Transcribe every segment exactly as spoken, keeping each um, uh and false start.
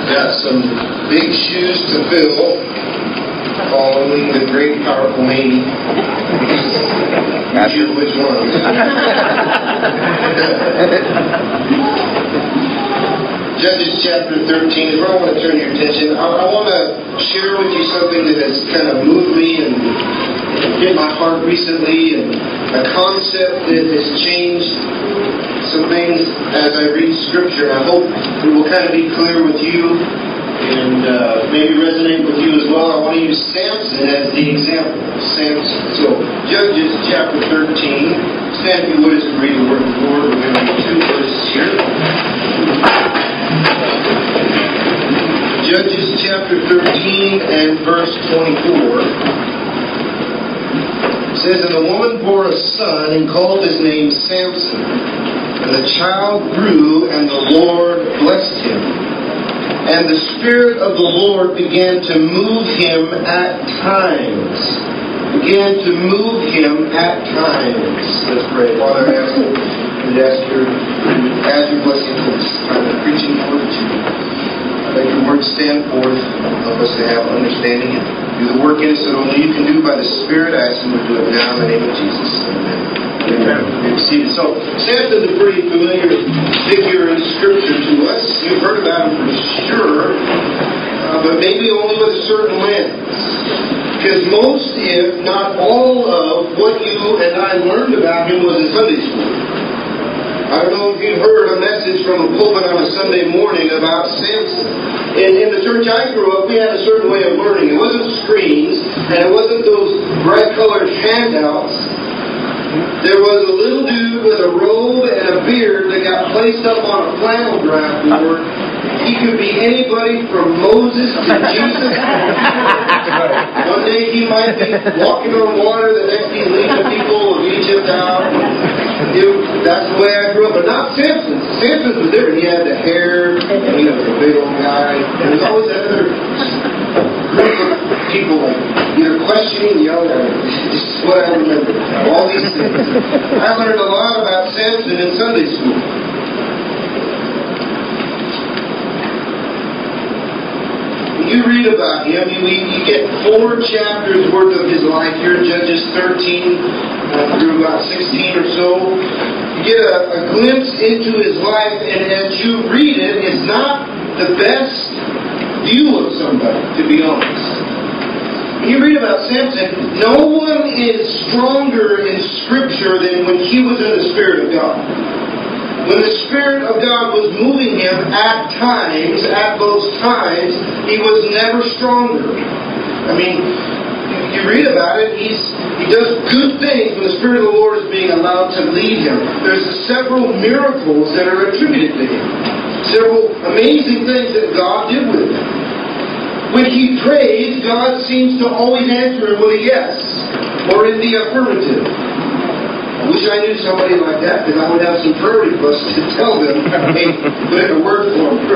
got some big shoes to fill following the great, powerful Mamie. You choose which one. Judges chapter thirteen is where I want to turn your attention. I, I want to share with you something that has kind of moved me and hit my heart recently, and a concept that has changed some things as I read Scripture. I hope it will kind of be clear with you and uh, maybe resonate with you as well. I want to use Samson as the example. Samson. So, Judges chapter thirteen. Stand if you would as we read the word of the Lord. We're going to read two verses here. Judges chapter thirteen and verse twenty-four. It says, "And the woman bore a son and called his name Samson. And the child grew, and the Lord blessed him. And the Spirit of the Lord began to move him at times." Began to move him at times. Let's pray. Father, I ask you to ask your, add your blessing to this time of preaching the word to you. Let your word stand forth. Help us to have understanding and do the work in us that only you can do by the Spirit. I ask you to do it now in the name of Jesus. Amen. Amen. You're seated. So, Samson's a pretty familiar figure in Scripture to us. You've heard about him for sure, uh, but maybe only with a certain lens. Because most, if not all of what you and I learned about him was in Sunday school. I don't know if you've heard a message from a pulpit on a Sunday morning about Samson. In, in the church I grew up, we had a certain way of learning. It wasn't screens, and it wasn't those bright-colored handouts. There was a little dude with a robe and a beard that got placed up on a flannel graph board. He could be anybody from Moses to Jesus. One day he might be walking on water, the next he's leading the people of Egypt out. It, that's the way I grew up, but not Samson. Samson was different. He had the hair, and he was a big old guy. And there's always that other group of people like either questioning, yelling at him. This is what I remember. All these things. I learned a lot about Samson in Sunday school. You read about him, you, you get four chapters worth of his life here in Judges thirteen uh, through about sixteen or so. You get a, a glimpse into his life, and as you read it, it's not the best view of somebody, to be honest. When you read about Samson, no one is stronger in Scripture than when he was in the Spirit of God. When the Spirit of God was moving him at times, at those times, he was never stronger. I mean, you read about it, he's, he does good things when the Spirit of the Lord is being allowed to lead him. There's several miracles that are attributed to him. Several amazing things that God did with him. When he prays, God seems to always answer him with a yes, or in the affirmative. I wish I knew somebody like that, because I would have some prayer requests to tell them, hey, put in a word for them.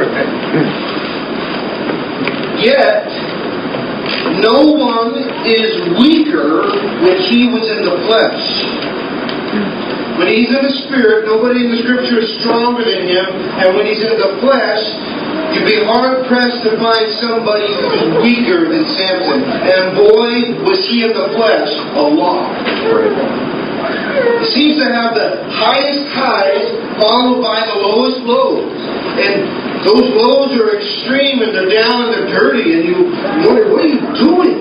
Yet, no one is weaker when he was in the flesh. When he's in the Spirit, nobody in the Scripture is stronger than him, and when he's in the flesh, you'd be hard-pressed to find somebody who's weaker than Samson. And boy, was he in the flesh a lot. He seems to have the highest highs followed by the lowest lows. And those lows are extreme and they're down and they're dirty and you wonder, what are you doing?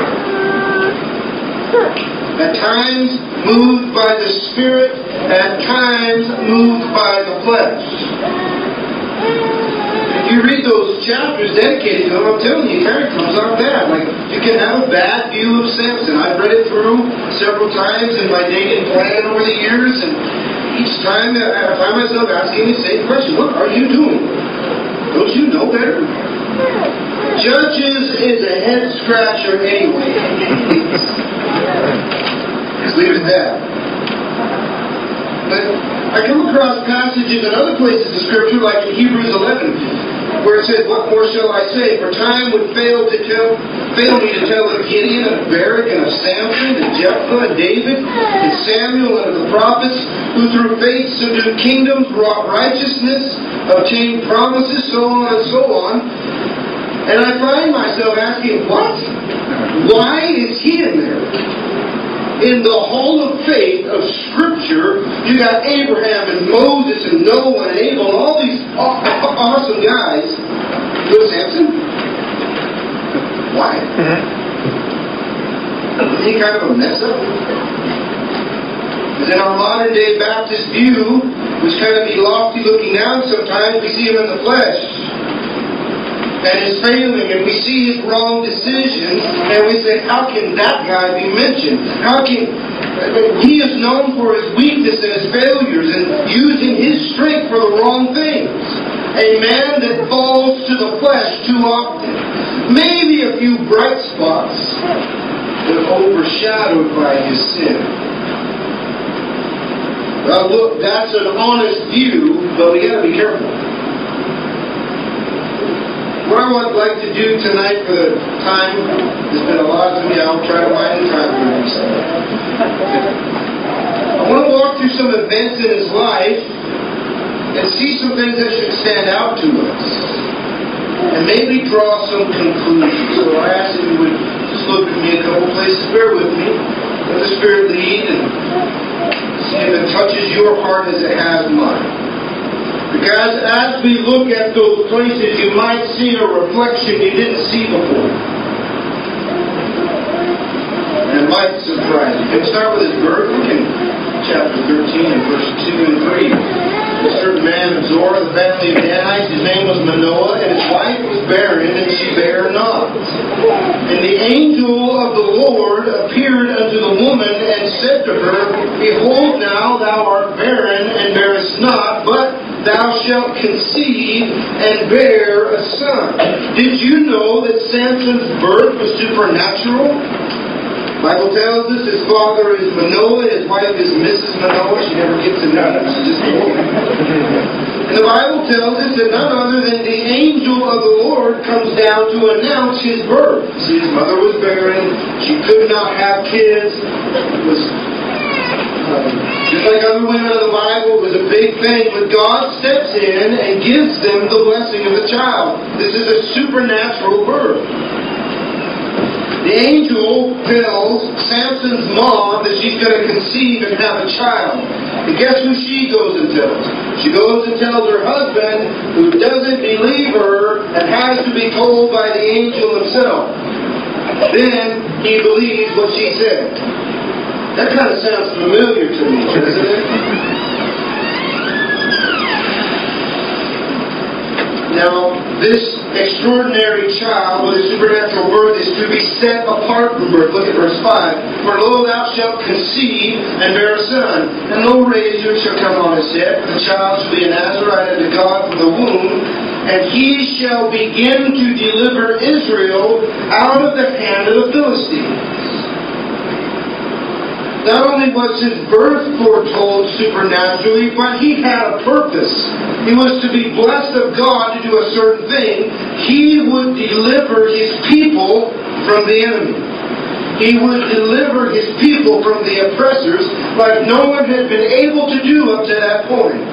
At times moved by the Spirit, at times moved by the flesh. If you read those chapters dedicated to him, I'm telling you, it kind of comes out bad. Like, you can have a bad view of Samson. I've read it through several times in my dating plan over the years, and each time I find myself asking the same question, what are you doing? Don't you know better? Judges is a head scratcher anyway. Just leave it at that. But I come across passages in other places of Scripture, like in Hebrews eleven. where it says, what more shall I say? For time would fail to tell, fail me to tell of Gideon, and of Barak, and of Samson, and Jephthah, and David, and Samuel, and of the prophets, who through faith subdued kingdoms, wrought righteousness, obtained promises, so on and so on. And I find myself asking, what? Why is he in there? In the hall of faith of Scripture, you got Abraham and Moses and Noah and Abel and all these awesome guys. Go to Samson? Why? Isn't he kind of a mess up? Because in our modern day Baptist view, which kind of be lofty looking down sometimes, we see him in the flesh and his failing, and we see his wrong decisions, and we say, how can that guy be mentioned? How can... He is known for his weakness and his failures and using his strength for the wrong things. A man that falls to the flesh too often. Maybe a few bright spots that are overshadowed by his sin. Well, look, that's an honest view, but we got to be careful. What I would like to do tonight for the time, there's been a lot to me, I'll try to find the time for this. I want to walk through some events in his life and see some things that should stand out to us. And maybe draw some conclusions. So I ask that you would just look at me a couple places, bear with me, let the Spirit lead, and see if it touches your heart as it has mine. Because as we look at those places, you might see a reflection you didn't see before. And it might surprise you. Can we start with his birth? Look in chapter thirteen and verse two and three. A certain man of Zorah, the family of Danites, his name was Manoah, and his wife was barren, and she bare not. And the angel of the Lord appeared unto the woman, and said to her, Behold, now thou art barren, and bearest not, but thou shalt conceive and bear a son. Did you know that Samson's birth was supernatural? The Bible tells us his father is Manoah, his wife is Missus Manoah. She never gets a name, she's just a woman. And the Bible tells us that none other than the angel of the Lord comes down to announce his birth. See, his mother was barren, she could not have kids. It was um, just like other women of the Bible, it was a big thing. But God steps in and gives them the blessing of the child. This is a supernatural birth. The angel tells Samson's mom that she's going to conceive and have a child. And guess who she goes and tells? She goes and tells her husband, who doesn't believe her and has to be told by the angel himself. Then he believes what she said. That kind of sounds familiar to me, doesn't it? Now, this extraordinary child with a supernatural birth is to be set apart from birth. Look at verse five. For lo, thou shalt conceive and bear a son, and no razor shall come on his head. The child shall be a Nazarite unto God from the womb, and he shall begin to deliver Israel out of the hand of the Philistines. Not only was his birth foretold supernaturally, but he had a purpose. He was to be blessed of God to do a certain thing. He would deliver his people from the enemy. He would deliver his people from the oppressors like no one had been able to do up to that point.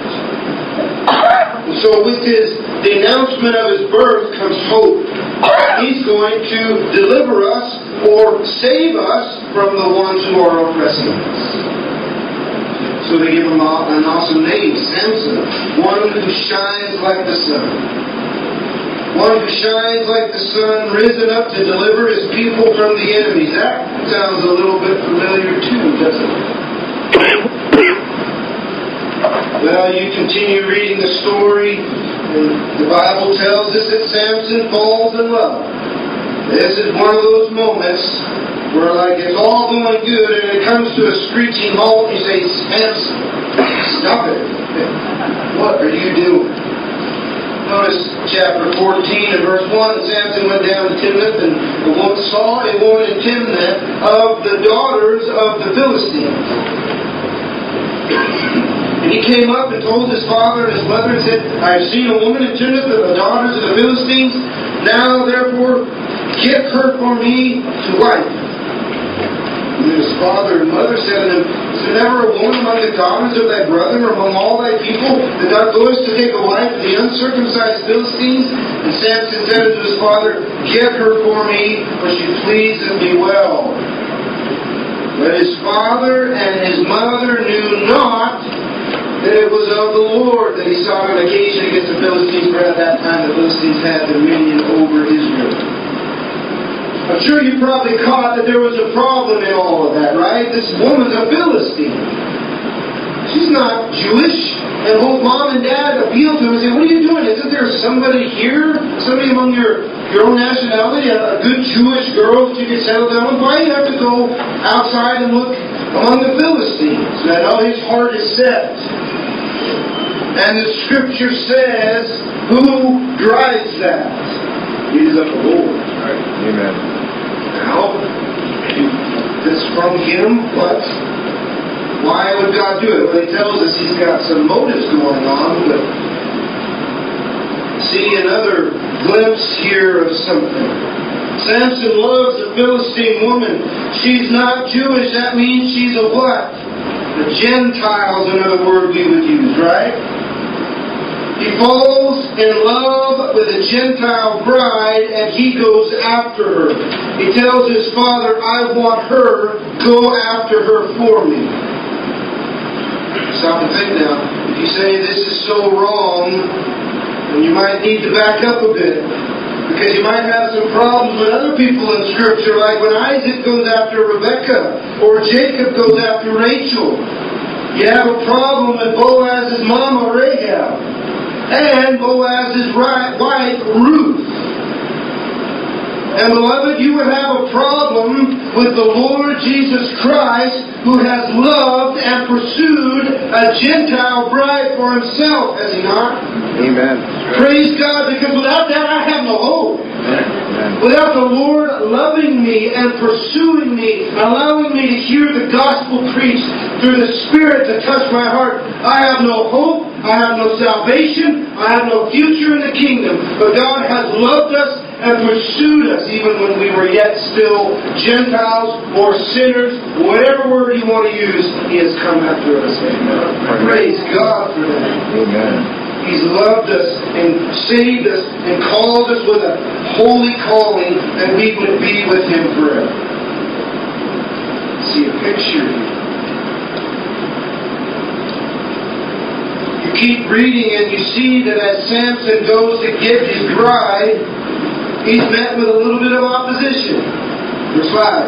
So with his, the announcement of his birth comes hope. He's going to deliver us or save us from the ones who are oppressing us. So they give him an awesome name, Samson, one who shines like the sun. One who shines like the sun, risen up to deliver his people from the enemies. That sounds a little bit familiar too, doesn't it? Well, you continue reading the story, and the Bible tells us that Samson falls in love. This is one of those moments where, like, it's all going good, and it comes to a screeching halt, and you say, Samson, stop it. What are you doing? Notice chapter fourteen and verse one, Samson went down to Timnath, and the woman saw a woman in Timnath of the daughters of the Philistines. And he came up and told his father and his mother and said, I have seen a woman in Timnath of the daughters of the Philistines. Philistines. Now, therefore, get her for me to wife. And his father and mother said to him, Is there never a woman among the daughters of thy brother, or among all thy people, that thou goest to take a wife of the uncircumcised Philistines? And Samson said unto his father, Get her for me, for she pleaseth me well. But his father and his mother knew not that it was of the Lord that he sought an occasion against the Philistines, for at that time the Philistines had dominion over Israel. I'm sure you probably caught that there was a problem in all of that, right? This woman's a Philistine. She's not Jewish. And both mom and dad appealed to him and said, What are you doing? Isn't there somebody here? Somebody among your, your own nationality? A, a good Jewish girl that you could settle down with? Why do you have to go outside and look among the Philistines? And I know his heart is set. And the Scripture says, who drives that? It is of the Lord. Right. Amen. Now, this from Him, but why would God do it? Well, He tells us He's got some motives going on, but see another glimpse here of something. Samson loves the Philistine woman. She's not Jewish. That means she's a what? A Gentile is another word we would use, right? He falls in love with a Gentile bride and he goes after her. He tells his father, I want her, go after her for me. Stop and think now. If you say this is so wrong, then you might need to back up a bit. Because you might have some problems with other people in Scripture, like when Isaac goes after Rebekah, or Jacob goes after Rachel. You have a problem with Boaz's mama, Rahab. And Boaz's wife, Ruth. And beloved, you would have a problem with the Lord Jesus Christ, who has loved and pursued a Gentile bride for Himself, has He not? Amen. Praise God, because without that I have no hope. Amen. Without the Lord loving me and pursuing me, allowing me to hear the gospel preached through the Spirit to touch my heart, I have no hope, I have no salvation, I have no future in the kingdom. But God has loved us and pursued us even when we were yet still Gentiles or sinners, whatever word you want to use, He has come after us. Amen. Praise God for that. Amen. He's loved us and saved us and called us with a holy calling that we would be with Him forever. See a picture here. You keep reading and you see that as Samson goes to get his bride, he's met with a little bit of opposition. Verse five.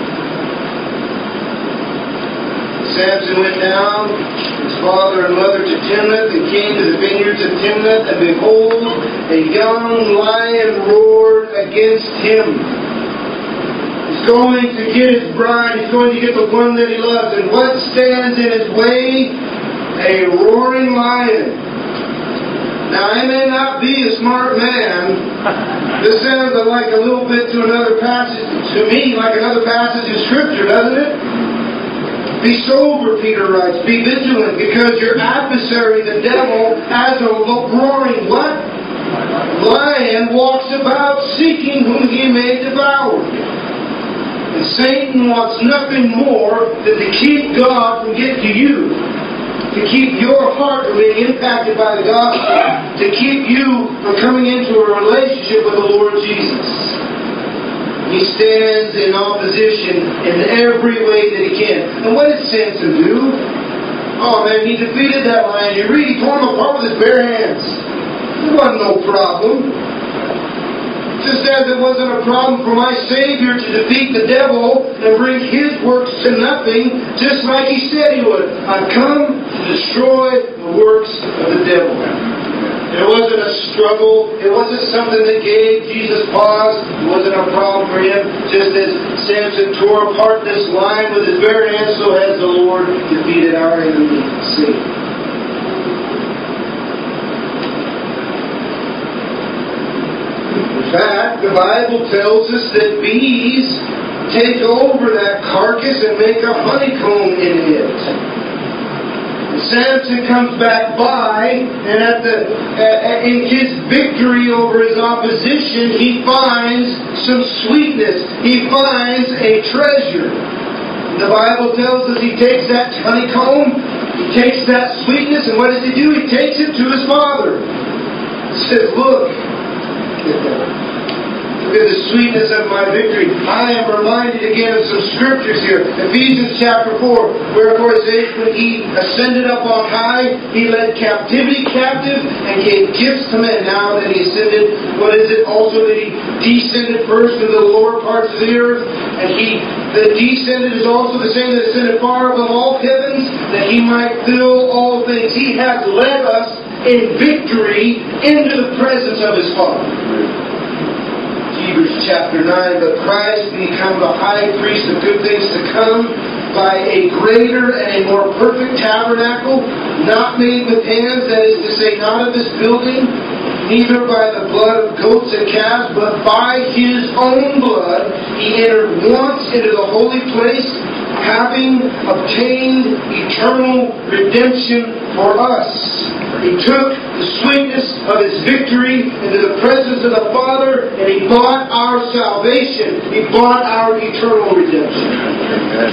Samson went down, his father and mother, to Timnath, and came to the vineyards of Timnath, and behold, a young lion roared against him. He's going to get his bride, he's going to get the one that he loves, and what stands in his way? A roaring lion. Now, I may not be a smart man. This sounds like a little bit to another passage, to me, like another passage in Scripture, doesn't it? Be sober, Peter writes. Be vigilant, because your adversary, the devil, as a roaring what? Lion, walks about seeking whom he may devour. And Satan wants nothing more than to keep God from getting to you. To keep your heart from being impacted by the gospel. To keep you from coming into a relationship with the Lord Jesus. He stands in opposition in every way that he can. And what did Samson do? Oh man, he defeated that lion. You read, he tore him apart with his bare hands. It wasn't no problem. Just as it wasn't a problem for my Savior to defeat the devil and bring his works to nothing, just like he said he would. I've come to destroy the works of the devil. It wasn't a struggle. It wasn't something that gave Jesus pause. It wasn't a problem for him. Just as Samson tore apart this lion with his bare hands, so has the Lord defeated our enemy, Satan. In fact, the Bible tells us that bees take over that carcass and make a honeycomb in it. Samson comes back by, and at the uh, in his victory over his opposition, he finds some sweetness. He finds a treasure. The Bible tells us he takes that honeycomb, he takes that sweetness, and what does he do? He takes it to his father. He says, look, look at the sweetness of my victory. I am reminded again of some scriptures here. Ephesians chapter four, where of course when he ascended up on high, he led captivity captive and gave gifts to men. Now that he ascended, what is it? Also that he descended first into the lower parts of the earth. And he that descended is also the same that ascended far above all heavens, that he might fill all things. He has led us in victory into the presence of his Father. Hebrews chapter nine, but Christ became the high priest of good things to come by a greater and a more perfect tabernacle, not made with hands, that is to say, not of this building, neither by the blood of goats and calves, but by His own blood He entered once into the holy place, having obtained eternal redemption for us. He took the sweetness of His victory into the presence of the Father, and He bought our salvation. He bought our eternal redemption. Amen.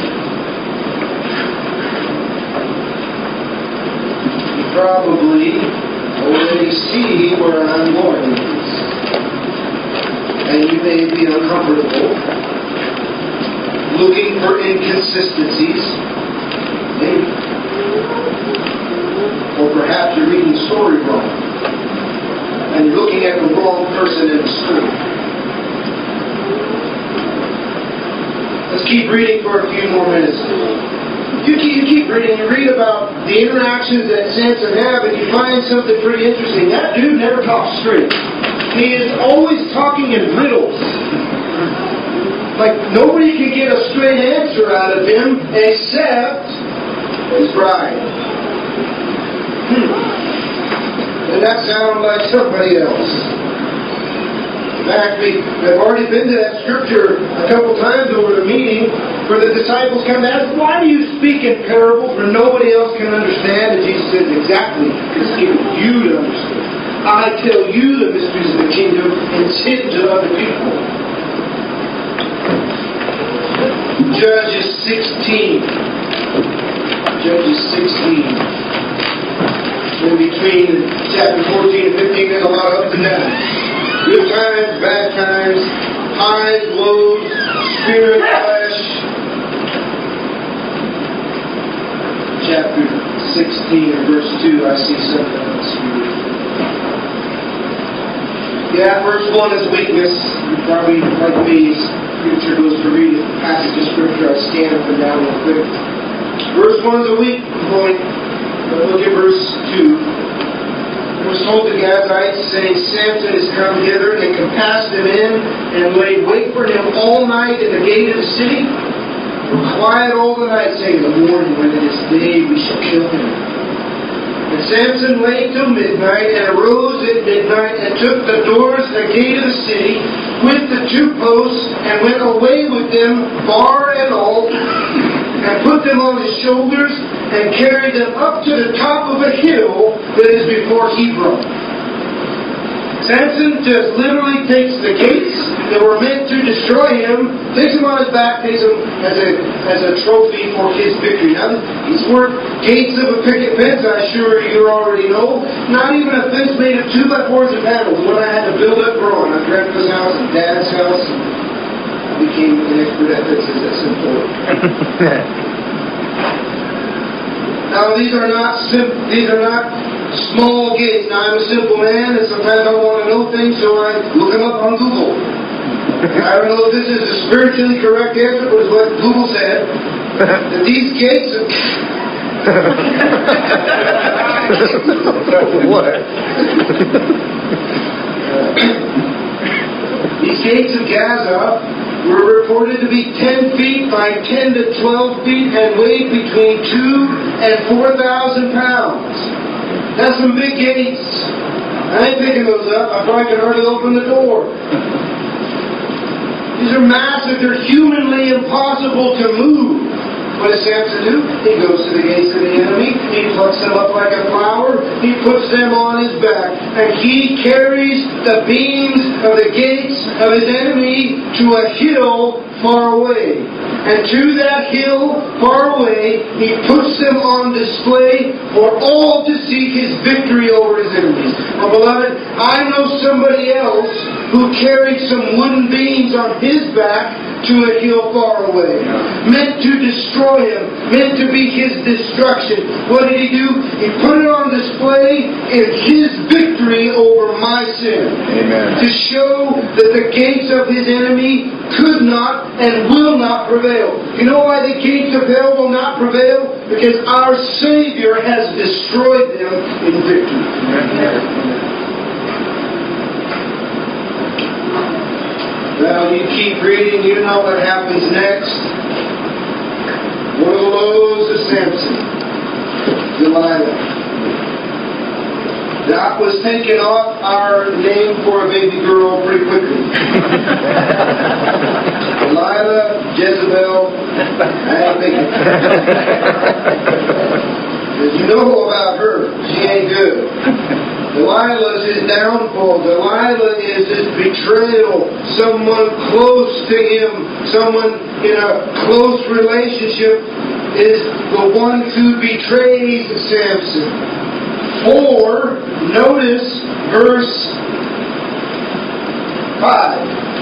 You probably already see where I'm going with this. And you may be uncomfortable, looking for inconsistencies. Maybe. Or perhaps you're reading the story wrong. And you're looking at the wrong person in the story. Let's keep reading for a few more minutes. You keep, you keep reading, you read about the interactions that Samson had, and you find something pretty interesting. That dude never talks straight. He is always talking in riddles. Like nobody can get a straight answer out of him except his bride. Hmm. Does that sound like somebody else? In fact, we have already been to that scripture a couple times over the meeting where the disciples come to ask, why do you speak in parables where nobody else can understand? And Jesus says, exactly, because it's given you to understand. I tell you the mysteries of the kingdom, and it's hidden to other people. Judges sixteen. Judges sixteen. In between chapter fourteen and fifteen, there's a lot of ups and downs. Good times, bad times, highs, lows, spirit, flesh. Chapter sixteen and verse two, I see something else here. Yeah, verse one is weakness. You probably, like me, Scripture goes to read a passage of Scripture. I scan up and down real quick. Verse one is a weak point. But look at verse two. It was told to Gazites, saying, Samson is come hither, and compassed him in, and laid wait for him all night at the gate of the city. Were quiet all the night, saying, the morning, when it is day, we shall kill him. And Samson lay till midnight, and arose at midnight, and took the doors and the gate of the city, with the two posts, and went away with them, bar and all, and put them on his shoulders, and carried them up to the top of a hill that is before Hebron. Samson just literally takes the gates that were meant to destroy him, takes them on his back, takes them as a as a trophy for his victory. Now, these weren't gates of a picket fence, I'm sure you already know. Not even a fence made of two by fours and panels. When I had to build up growing, I grandpa's house and dad's house, and I became an expert at fences. That's important. Now, these are not sim- these are not small gates. Now, I'm a simple man, and sometimes I want to know things, so I look them up on Google. I don't know if this is a spiritually correct answer, but it's what Google said. That these gates of... What? These gates of Gaza were reported to be ten feet by ten to twelve feet and weighed between two and four thousand pounds. That's some big gates. I ain't picking those up. I probably can hardly open the door. These are massive. They're humanly impossible to move. What does Samson do? He goes to the gates of the enemy. He plucks them up like a flower. He puts them on his back. And he carries the beams of the gates of his enemy to a hill far away. And to that hill far away, he puts them on display for all to see his victory over his enemies. Now, beloved, I know somebody else who carried some wooden beams on his back to a hill far away, meant to destroy him, meant to be his destruction. What did he do? He put it on display in his victory over my sin. Amen. To show that the gates of his enemy could not and will not prevail. You know why the gates of hell will not prevail? Because our Savior has destroyed them in victory. Amen. Well, you keep reading, you know what happens next. One of the lows of Samson, Delilah. That was taking off our name for a baby girl pretty quickly. Delilah, Jezebel, and baby. Because you know about her, she ain't good. Delilah is his downfall. Delilah is his betrayal. Someone close to him, someone in a close relationship, is the one who betrays Samson. Or, notice verse five.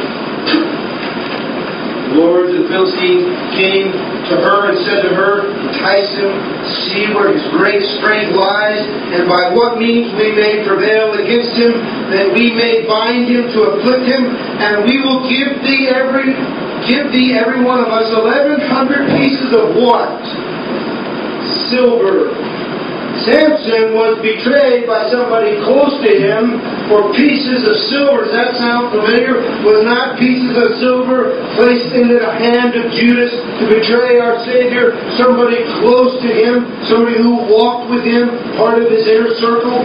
The Lord of the Philistines came to her and said to her, entice him, see where his great strength lies, and by what means we may prevail against him, that we may bind him to afflict him, and we will give thee every give thee every one of us eleven hundred pieces of what? Silver. Samson was betrayed by somebody close to him for pieces of silver. Does that sound familiar? Was not pieces of silver placed into the hand of Judas to betray our Savior? Somebody close to him, somebody who walked with him, part of his inner circle.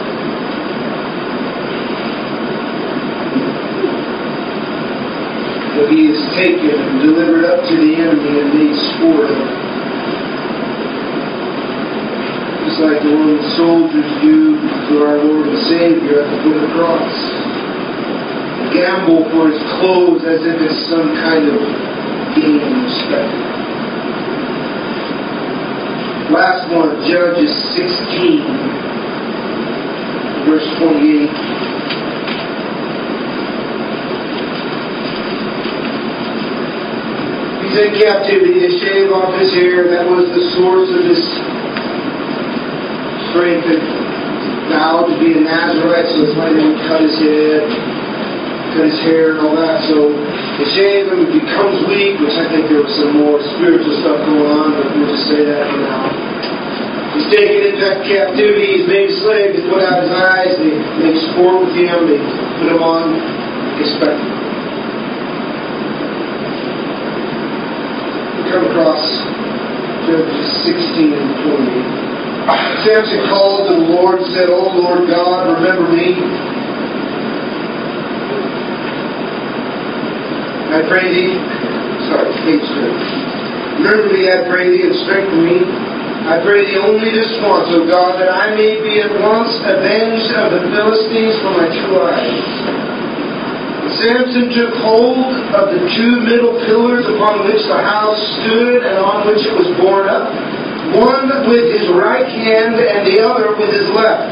But he is taken and delivered up to the enemy and made sport of. Just like the Roman soldiers do to our Lord and Savior at the foot of the cross. Gamble for his clothes as if it's some kind of gain and respect. Last one, Judges sixteen, verse twenty-eight. He's in captivity. They shave off his hair. That was the source of his strength and vowed to be a Nazarite, so that's why they would cut his head, cut his hair and all that. So they shave him, he becomes weak, which I think there was some more spiritual stuff going on, but we'll just say that for now. He's taken into captivity, he's made a slave, they put out his eyes, they make sport with him, they put him on a spectacle. We come across Judges sixteen and twenty-eight. Samson called to the Lord and said, "O Lord God, remember me. I pray thee." Sorry, page three. "Remember me, I pray thee, and strengthen me. I pray thee only this once, O God, that I may be at once avenged of the Philistines for my true eyes." And Samson took hold of the two middle pillars upon which the house stood and on which it was borne up, one with his right hand and the other with his left.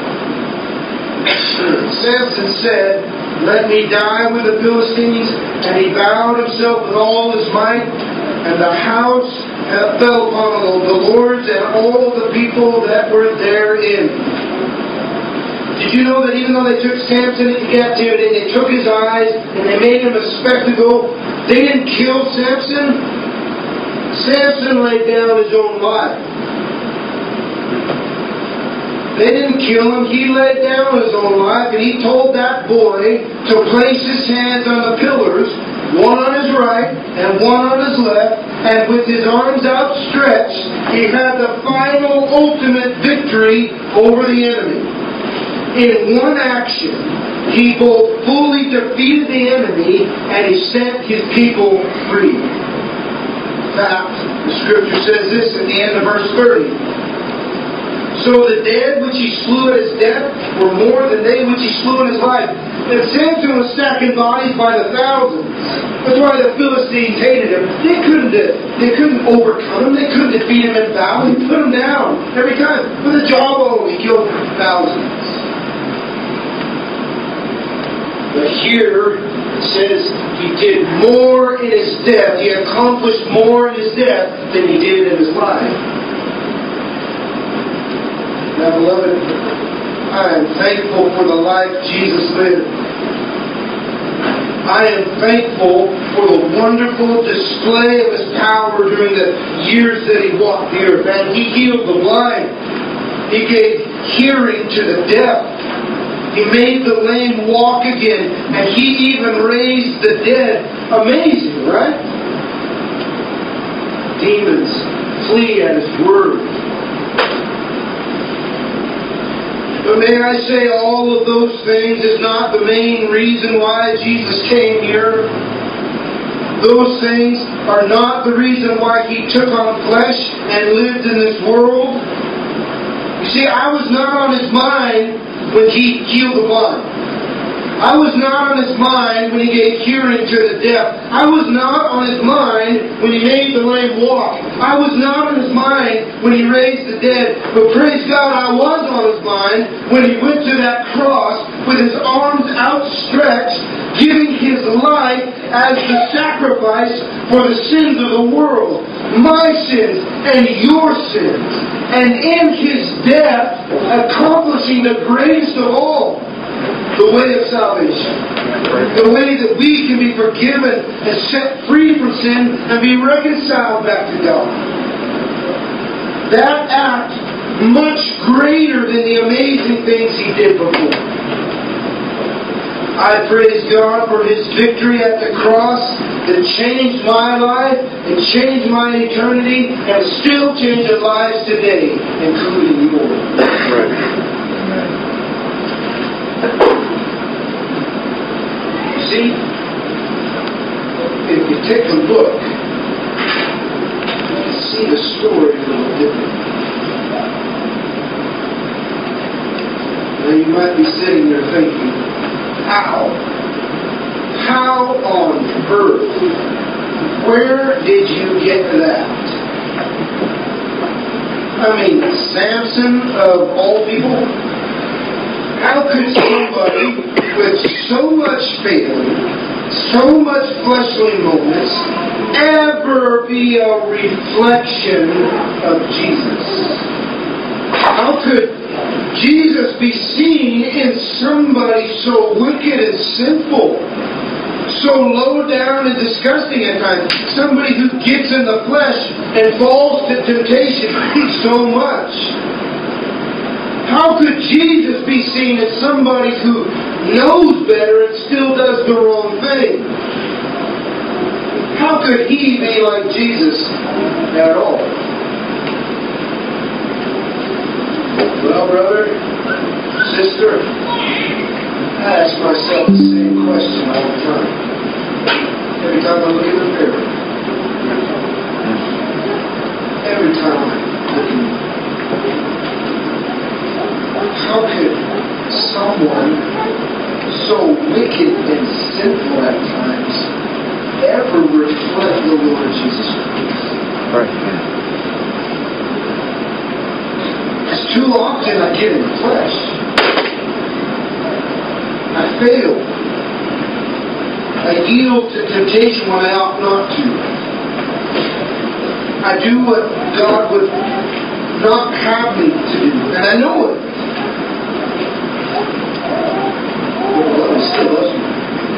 Samson said, "Let me die with the Philistines." And he bowed himself with all his might, and the house fell upon the lords and all the people that were therein. Did you know that even though they took Samson into captivity, they took his eyes and they made him a spectacle, they didn't kill Samson? Samson laid down his own life. They didn't kill him. He laid down his own life, and he told that boy to place his hands on the pillars, one on his right and one on his left, and with his arms outstretched, he had the final, ultimate victory over the enemy. In one action, he both fully defeated the enemy and he set his people free. That The Scripture says this at the end of verse thirty. So the dead which he slew at his death were more than they which he slew in his life. And Samson was stacking bodies by the thousands. That's why the Philistines hated him. They couldn't, they couldn't overcome him. They couldn't defeat him in battle. He put him down every time. With a jawbone, he killed thousands. But here it says he did more in his death. He accomplished more in his death than he did in his life. Now, beloved, I am thankful for the life Jesus lived. I am thankful for the wonderful display of His power during the years that He walked the earth. And He healed the blind. He gave hearing to the deaf. He made the lame walk again. And He even raised the dead. Amazing, right? Demons flee at His word. But may I say, all of those things is not the main reason why Jesus came here. Those things are not the reason why He took on flesh and lived in this world. You see, I was not on His mind when He healed the blind. I was not on His mind when He gave hearing to the deaf. I was not on His mind when He made the lame walk. I was not on His mind when He raised the dead. But praise God, I was on His mind when He went to that cross with His arms outstretched, giving His life as the sacrifice for the sins of the world. My sins and your sins. And in His death, accomplishing the greatest of all, the way of salvation. The way that we can be forgiven and set free from sin and be reconciled back to God. That act, much greater than the amazing things He did before. I praise God for His victory at the cross that changed my life, it changed my eternity, and still changes lives today, including yours. Right. See, if you take a look, you can see the story a little different. Now you might be sitting there thinking, how? How on earth? Where did you get that? I mean, Samson of all people? How could somebody with so much failing, so much fleshly moments, ever be a reflection of Jesus? How could Jesus be seen in somebody so wicked and sinful, so low down and disgusting at times? Somebody who gets in the flesh and falls to temptation so much. How could Jesus be seen as somebody who knows better and still does the wrong thing? How could He be like Jesus at all? Well, brother, sister, I ask myself the same question all the time. Every time I look in the mirror. Every time I look in the mirror. How could someone so wicked and sinful at times ever reflect the Lord Jesus Christ? Right. Because too often I get in the flesh. I fail. I yield to temptation when I ought not to. I do what God would not have me to do, and I know it. He still loves me.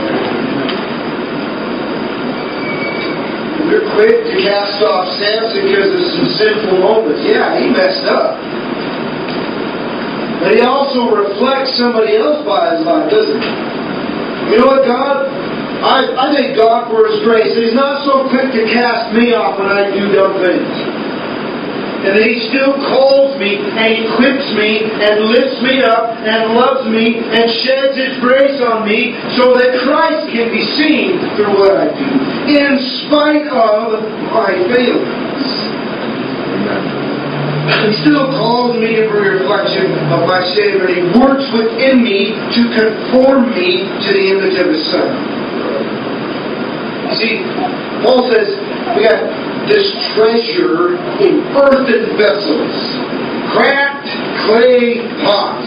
We're quick to cast off Samson because of some sinful moments. Yeah, he messed up. But he also reflects somebody else by his life, doesn't he? You know what, God? I, I thank God for His grace. He's not so quick to cast me off when I do dumb things. And that He still calls me and equips me and lifts me up and loves me and sheds His grace on me so that Christ can be seen through what I do, in spite of my failings. He still calls me to be a reflection of my Savior. He works within me to conform me to the image of His Son. You see, Paul says we got this treasure in earthen vessels, cracked clay pots.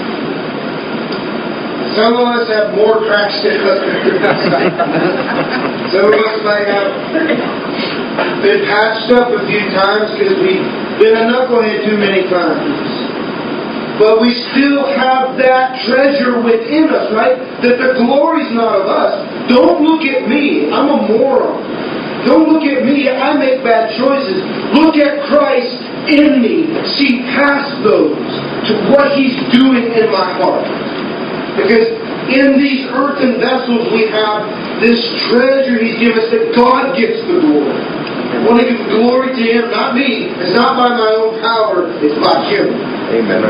Some of us have more cracks than others. Some of us might have been patched up a few times because we've been a knucklehead too many times. But we still have that treasure within us, right? That the glory's not of us. Don't look at me. I'm a moron. Don't look at me. I make bad choices. Look at Christ in me. See past those to what He's doing in my heart. Because in these earthen vessels we have this treasure He's given us that God gets the glory. I want to give glory to Him, not me. It's not by my own power, it's by Him. Amen.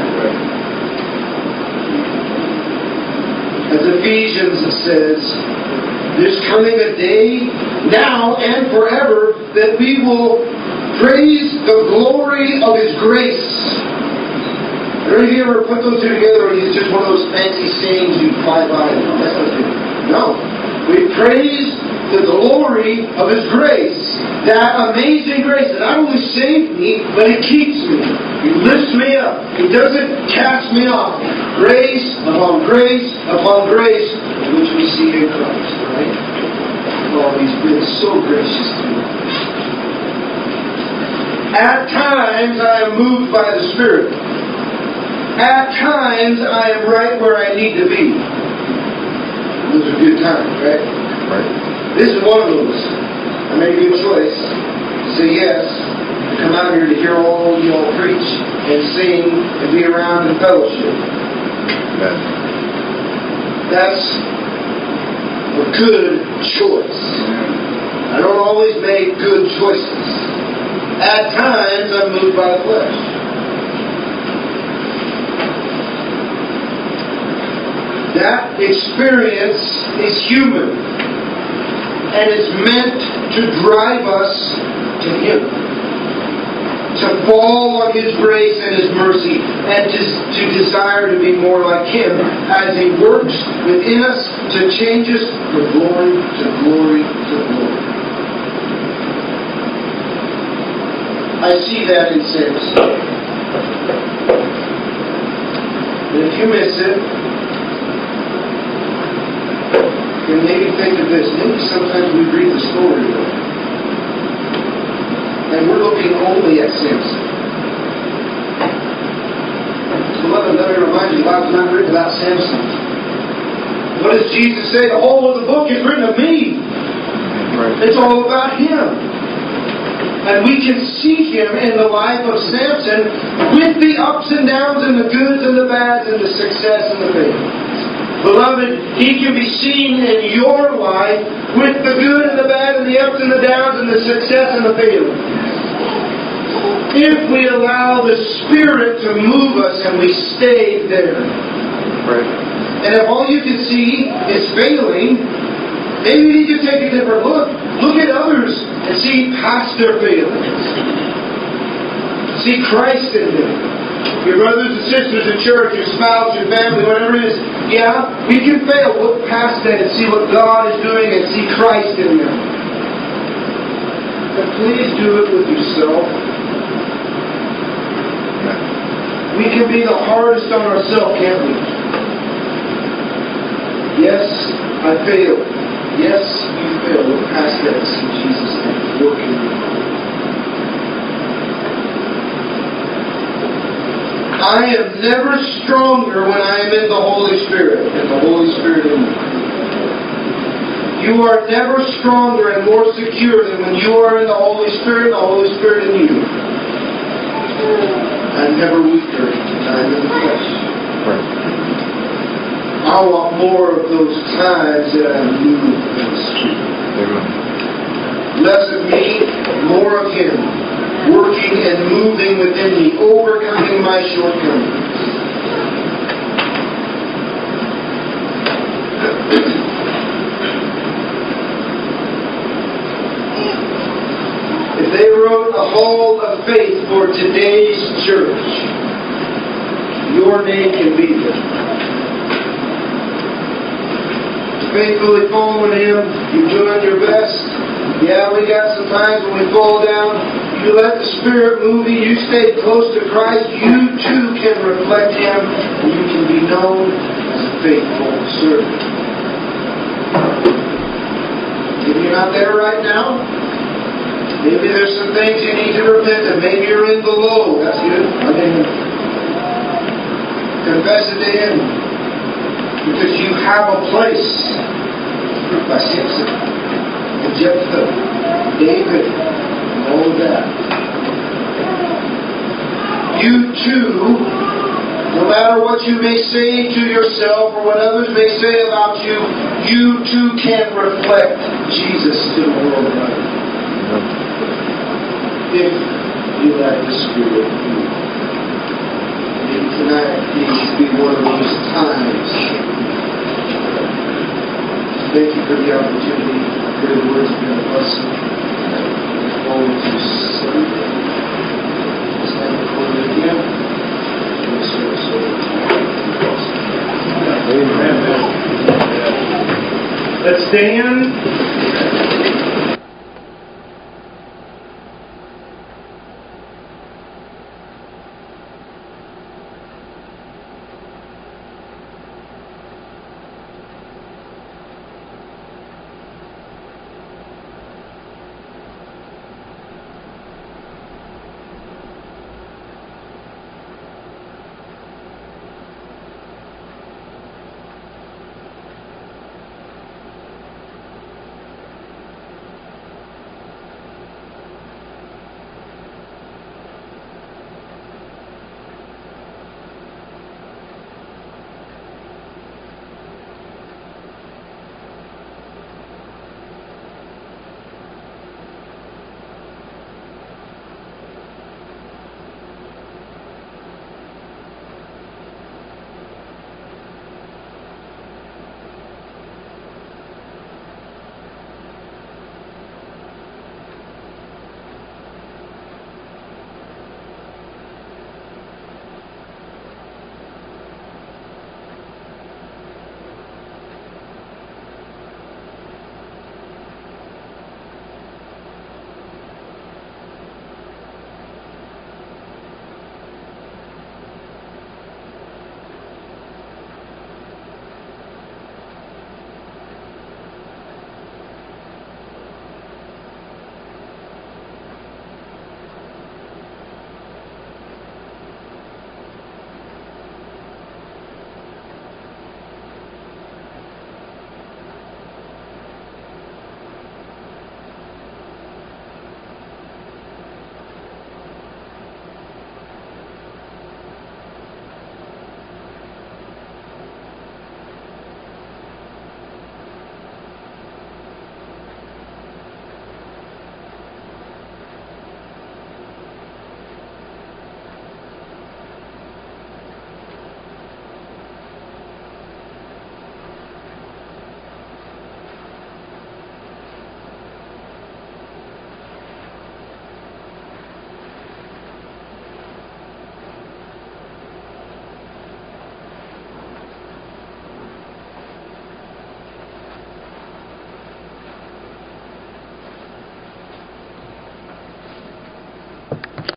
As Ephesians says, there's coming a day, now and forever, that we will praise the glory of His grace. Have you ever put those two together, or it's just one of those fancy sayings you fly by? That's what it is. No. We praise the glory of His grace. That amazing grace that not only saved me, but it keeps me. He lifts me up. He doesn't cast me off. Grace upon grace upon grace, which we see in Christ, right? Oh, He's been so gracious to me. At times I am moved by the Spirit. At times, I am right where I need to be. Those are good times, right? Right. This is one of those. I made a good choice to say yes, to come out here to hear all you all preach and sing and be around in fellowship. Amen. That's a good choice. I don't always make good choices. At times, I'm moved by the flesh. That experience is human, and it's meant to drive us to Him, to fall on His grace and His mercy, and to, to desire to be more like Him as He works within us to change us from glory to glory to glory. I see that in Samson. And if you miss it, and maybe think of this. Maybe sometimes we read the story, and we're looking only at Samson. Beloved, let me remind you, the Bible's not written about Samson. What does Jesus say? The whole of the book is written of me. It's all about Him. And we can see Him in the life of Samson with the ups and downs and the goods and the bads and the success and the failure. Beloved, He can be seen in your life with the good and the bad and the ups and the downs and the success and the failure. If we allow the Spirit to move us and we stay there. Right. And if all you can see is failing, maybe you need to take a different look. Look at others and see past their failings. See Christ in them. Your brothers and sisters in church, your spouse, your family, whatever it is. Yeah, we can fail. Look past that and see what God is doing and see Christ in them. But please do it with yourself. We can be the hardest on ourselves, can't we? Yes, I failed. Yes, you failed. Look past that and see Jesus working in your life. I am never stronger when I am in the Holy Spirit, and the Holy Spirit in me. You are never stronger and more secure than when you are in the Holy Spirit, and the Holy Spirit in you. I'm never weaker than I'm in the flesh. I want more of those times that I move in the Spirit. Less of me, more of Him. Working and moving within me, overcoming my shortcomings. If they wrote a the hall of faith for today's church, your name can be there. Faithfully following Him, you're doing your best. Yeah, we got some times when we fall down. You let the Spirit move you. You stay close to Christ. You too can reflect Him, and you can be known as a faithful servant. Maybe you're not there right now. Maybe there's some things you need to repent of. Maybe you're in below. That's good. Again, confess it to Him. Because you have a place. By Samson, and Jephthah, David, and all of that. You too, no matter what you may say to yourself or what others may say about you, you too can reflect Jesus to the world around you. If you let the Spirit move. Maybe tonight needs to be one of those times. Thank you for the opportunity. I pray the words have been a blessing. I look forward to Sunday. Let's have a quarter again. And the service over. Amen. Let's stand.